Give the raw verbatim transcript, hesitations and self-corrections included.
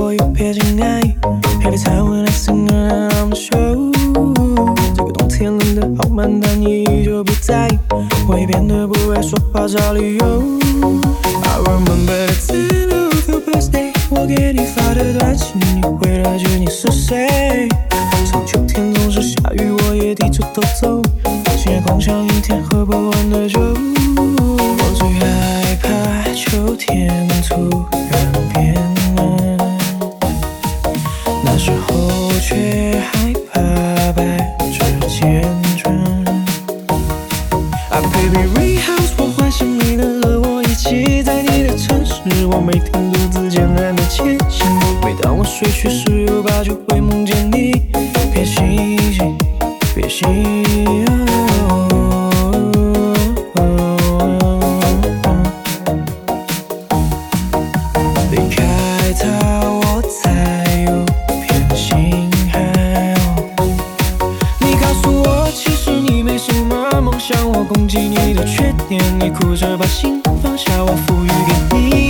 我又撇进爱。Every time when I sing it I'm sure， 这个冬天冷的好慢，但你依旧不在。我也变得不会说话找理由。I remember the time of your birthday， 我给你发的短信，你回了句你是谁？上秋天总是下雨，我也低着头走。今夜空像一天喝不完的酒。我最害怕秋天突然变冷，那时候却害怕白纸缱绻。啊 ，Baby Ray House， 我唤醒你能和我一起在你的城市，我每天独自艰难的前行。每当我睡去十有八九会梦见你，别心急，别心急。离开他，我才有片心寒。你告诉我，其实你没什么梦想，我攻击你的缺点，你哭着把心放下，我赋予给你。